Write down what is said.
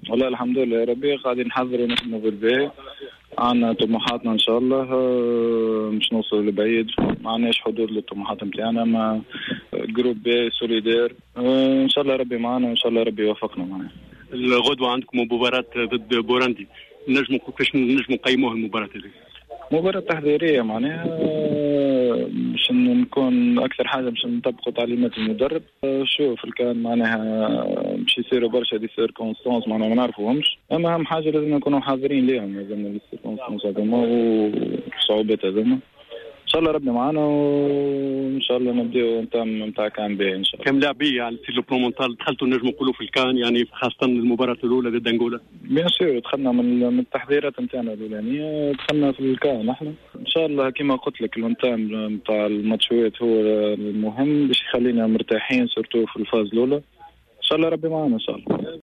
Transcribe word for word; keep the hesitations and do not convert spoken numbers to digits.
والله الحمد لله يا ربي قاعدين نحضروا نخدموا بالباهي. عندنا طموحاتنا ان شاء الله مش نوصل لبعيد، ما عندناش حدود للطموحات نتاعنا. مع جروب بي سوليدير ان شاء الله ربي معنا وان شاء الله ربي يوفقنا معنا. الغدوه عندكم مباراه ضد بورندي، نجموا كيفاش نجموا نقيموها المباراه هذه؟ مباراة تحضيرية معناها باش نكون أكثر حاجة باش نطبقوا تعليمات المدرب. شوف كان معناها باش يصيروا برشا دي سيركونستانس معناها ما نعرفوهمش، أما أهم حاجة لازم نكونوا حاضرين ليهم، لازم دي سيركونستانس هذوما والصعوبات هذوما. إن شاء الله ربنا معنا وإن شاء الله نبدأوا نتاع نتاع كان باهي إن شاء الله. كم لاعبية على سير البرومونتال دخلتوا نجموا نقولوا في الكان يعني خاصة المباراة الأولى ضد أنغولا؟ بيان سور دخلنا من من التحضيرات نتاعنا الأولانية، دخلنا في الكان نحن إن شاء الله كما قلت لك. الانتام نتاع الماتشات هو المهم باش يخلينا مرتاحين سورتو في الفاز الأولى. إن شاء الله ربي معنا إن شاء الله.